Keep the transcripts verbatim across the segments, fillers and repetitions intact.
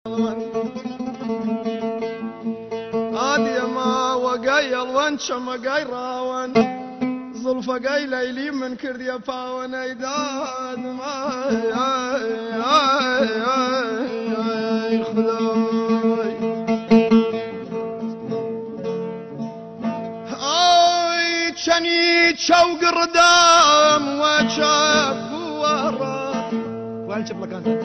عادي ما وقايل وانشم قايراون ظلف قايل ليلي من كرد يا باون ايداد ما خداي اي شني شوق الردام وشاف ورا وانشب لك انت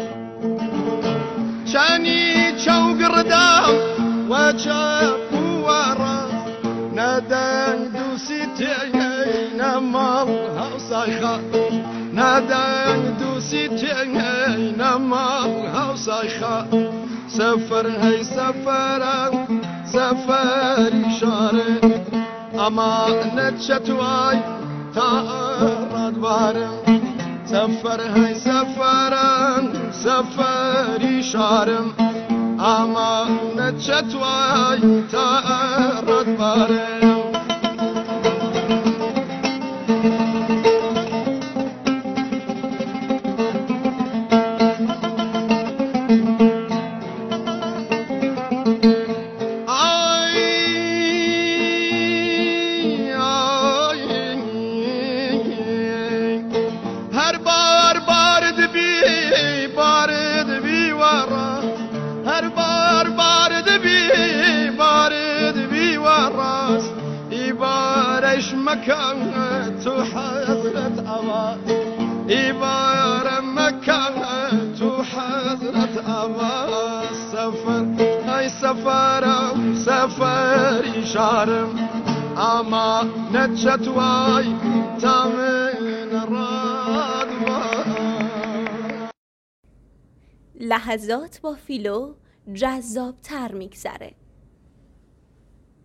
شني شوق الردام وشاف ورا نادان دوسيتين مالها وصايخة نادان دوسيتين مالها وصايخة سفر هي سفر سفر شارع أما نتشتواي تارد بارم سفر هي سفر سفر شارع أما نتشتواي تارد بارم مكانت وحضرت أبا إبارة مكانت وحضرت أبا السفر هاي سفر سفر شارم أما نتشتواي تامن رادوا. لحظات با فیلو جذاب تر میگذره.